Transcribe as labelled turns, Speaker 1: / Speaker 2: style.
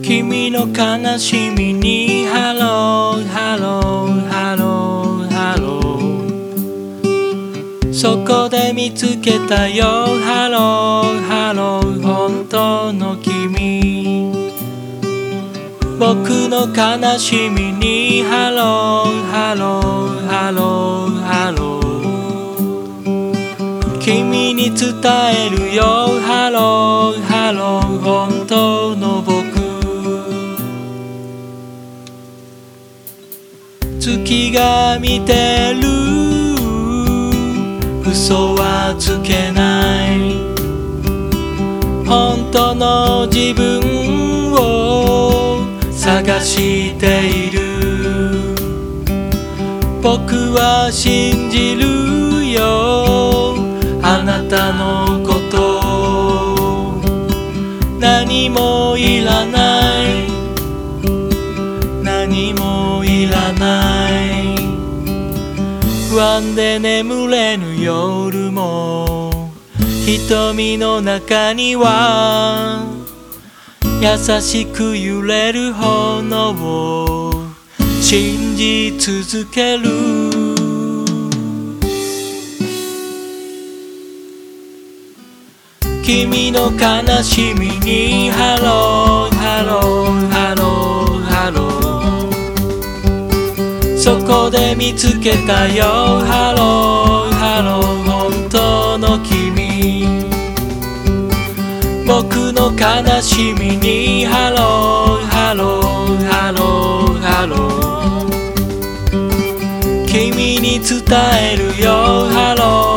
Speaker 1: 君の悲しみにハローハローハローハロー、そこで見つけたよハローハロー、本当の君。僕の悲しみにハローハローハローハロー、君に伝えるよハローハロー、本当の僕。月が見てる、嘘はつけない、本当の自分を探している。僕は信じるよあなたのこと、何もいらない、何もいらない。不安で眠れぬ夜も瞳の中には優しく揺れる炎を信じ続ける。君の悲しみにハローハローハローハロー、そこで見つけたよハローハロー、本当の君。僕の悲しみにハローハローハローハロー、君に伝えるよハロー